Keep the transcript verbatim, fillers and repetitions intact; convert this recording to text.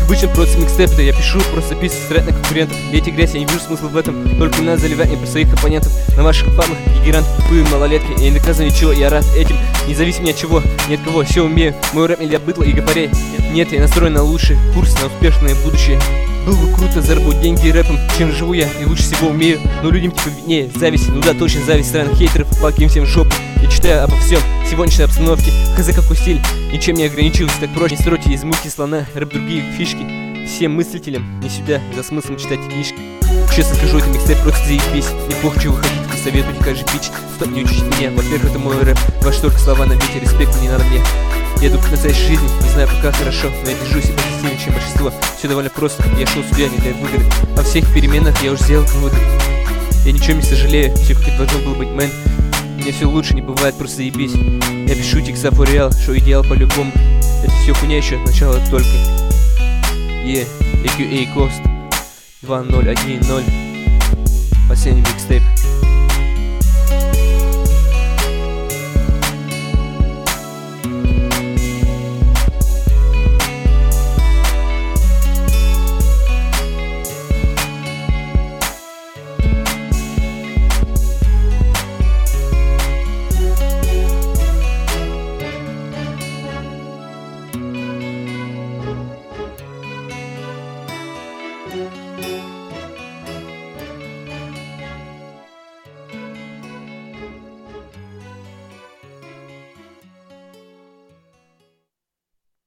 Обычно просто микстейп, да я пишу, просто писать, стрять на конкурентов. Лейте грязь, я не вижу смысла в этом. Только не надо заливать мне про своих оппонентов. На ваших памах гигант, тупые малолетки. Я не доказываю ничего, я рад этим. Независимо ни от чего, ни от кого, все умею. Мой рэп не для быдла и гопарей. Нет, я настроен на лучший курс, на успешное будущее. Было бы круто заработать деньги рэпом, чем живу я и лучше всего умею. Но людям типа виднее, зависть, ну да, точно зависть странных хейтеров, палки всем в жопу. Я читаю обо всем, сегодняшней обстановке, хз какой стиль, ничем не ограничиваюсь, так проще. Не стройте из муки слона, рэп другие фишки. Всем мыслителям не сюда, за смыслом читать книжки. Честно скажу, это микстейп просто заебись. Неплохо, что вы хотите, советуйте, как же пич. Стоп, не учите меня, во-первых, это мой рэп. Ваши только слова на бите, респекта не надо мне. Я иду к настоящей жизни, не знаю пока хорошо, но я держусь и позитивнее, чем большинство. Все довольно просто, я шел сюда не для выгоды. Во всех переменах я уже сделал выводы. Я ничем не сожалею, все как это должно было быть, мэн. Мне все лучше не бывает, просто заебись. Я пишу текста for real, что идеал по-любому. Это все хуйня еще, начало только. Е, yeah, эй кью эй Ghost два ноль один ноль. Последний микстейп.